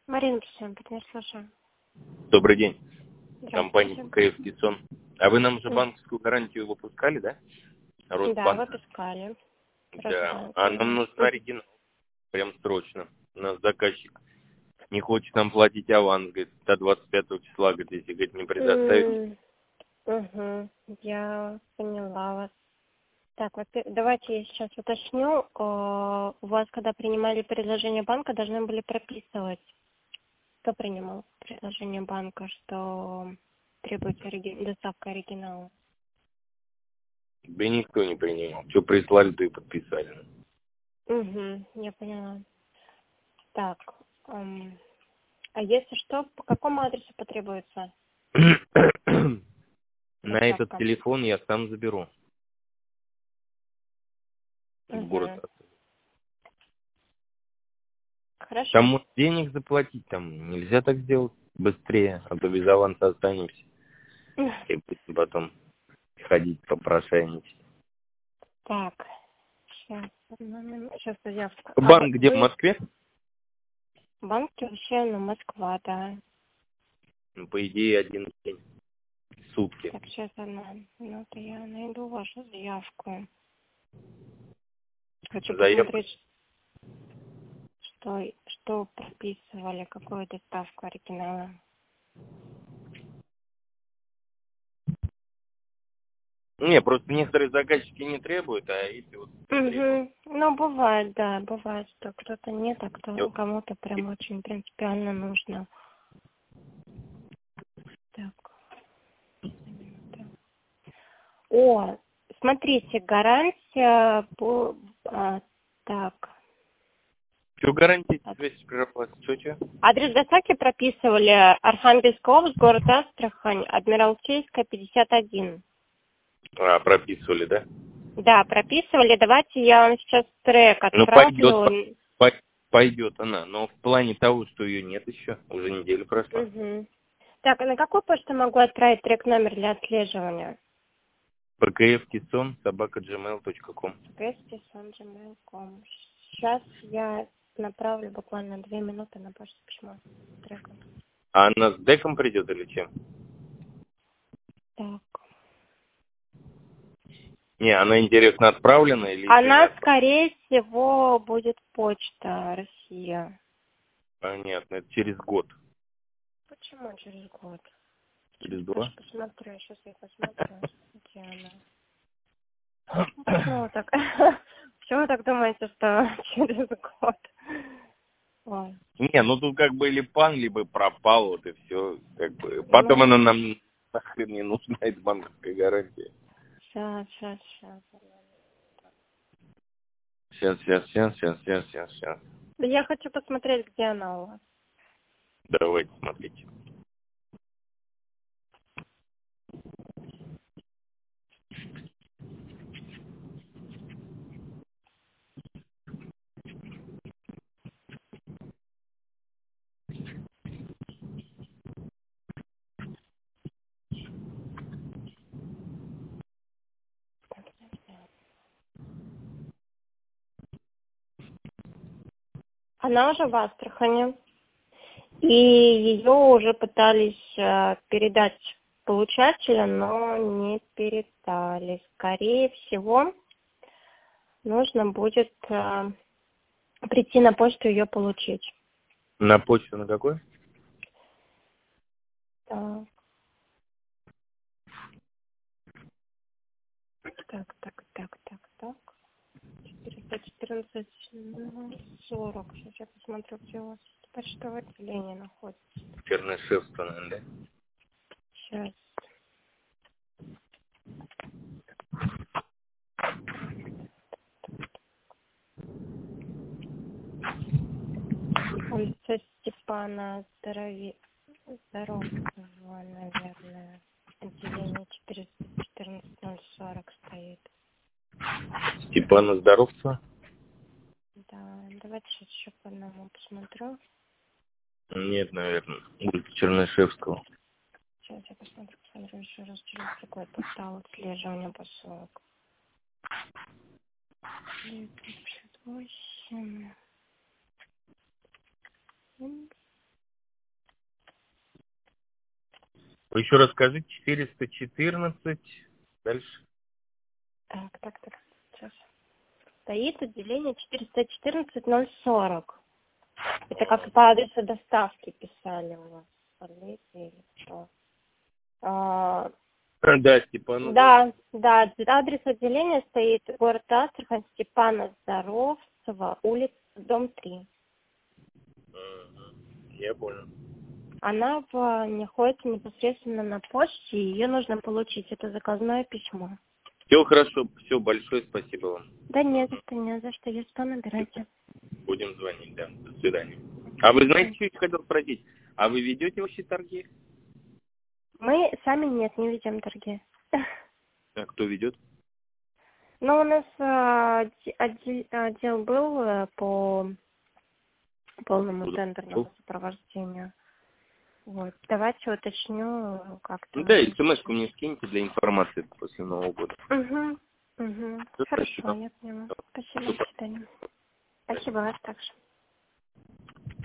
Марина, всем привет, слушаю. Добрый день. Здравствуйте. Компания ПКФ Кисон. А вы нам уже банковскую гарантию выпускали, да? Да, Росбанк. выпускали. Да. А нам нужен оригинал. Прям срочно. У нас заказчик не хочет нам платить аванс, говорит, до 25 числа, говорит, если, говорит, не предоставить. Я поняла вас. Так, вот давайте я сейчас уточню. У вас, когда принимали предложение банка, должны были прописывать. Кто принимал предложение банка, что требуется доставка оригинала? Да никто не принимал. Что прислали, то и подписали. Я поняла. Так, а если что, по какому адресу потребуется На этот доставка? телефон я сам заберу. В город. Хорошо. Там может денег заплатить, там нельзя так сделать быстрее, а то без аванса останемся. И будем потом ходить попрошайничать. Так, сейчас заявка. Банк где, в Москве? Банк Кирщина, Москва, да. Ну, по идее, один день. Сутки. Так, сейчас одна минута, я найду вашу заявку. Хочу посмотреть, что прописывали, какую доставку оригинала. Не, просто некоторые заказчики не требуют, а если вот требуют. Ну, бывает, да, бывает, что кто-то нет, а кому-то прям очень принципиально нужно. Так. О, смотрите, гарантия так. Что гарантия связи прервалась? Что? Адрес доставки прописывали Архангельская область, город Астрахань, Адмиралтейская, 51. А, прописывали, да? Да, прописывали. Давайте я вам сейчас трек Ну, отправлю. пойдет она, но в плане того, что ее нет еще, уже неделя прошла. Так, а на какую почту могу отправить трек-номер для отслеживания? pkfkison@gmail.com. pkfkison@gmail.com. Сейчас я направлю буквально 2 минуты на почту письмо с треком. А она с деком придет или чем? Так. Не, она, интересно, отправлена или... Она, скорее всего, будет почта Россия. Понятно, это через год. Почему через год? Через Сейчас 2? посмотрю, сейчас я посмотрю, где она. Почему так? Почему вы так думаете, что через год? Ой. Не, ну тут как бы или пан, либо пропал, вот и все. Как бы. Потом она нам нахрен не нужна, эта банковская гарантия. Сейчас. Сейчас. Да я хочу посмотреть, где она у вас. Давайте, смотрите. Она уже в Астрахани. И ее уже пытались передать получателя, но не передали. Скорее всего, нужно будет прийти на почту ее получить. На почту на какой? Так. 414:40. Сейчас я посмотрю, где у вас почтовое отделение находится. Чернышевство, наверное, да? Сейчас. Улица Степана Здоровского, наверное. Отделение 414:40 стоит. Степана Здоровца? Да, давайте сейчас еще по одному посмотрю. Нет, наверное. Улица Чернышевского. Сейчас я посмотрю еще раз, через какой портал отслеживания посылок. 58. Еще раз скажи, 414, дальше. Так. Сейчас. Стоит отделение 414-040. Это как по адресу доставки писали у вас. Или что? Да, Степанов. Да, адрес отделения стоит город Астрахань, Степана Здоровцева, улица, дом 3. Я понял. Она находится непосредственно на почте, и ее нужно получить. Это заказное письмо. Все хорошо, все, большое спасибо вам. Да не за что, если что, набирайте. Будем звонить, да. До свидания. А вы знаете, что я хотел спросить? А вы ведете вообще торги? Мы сами не ведем торги. А кто ведет? Но у нас отдел был по полному тендерному сопровождению. Вот. Давайте уточню как-то. Ну да, смс-ку мне скиньте для информации после Нового года. Угу. Хорошо, Спасибо. я поняла. Спасибо, до свидания. Спасибо, вас также.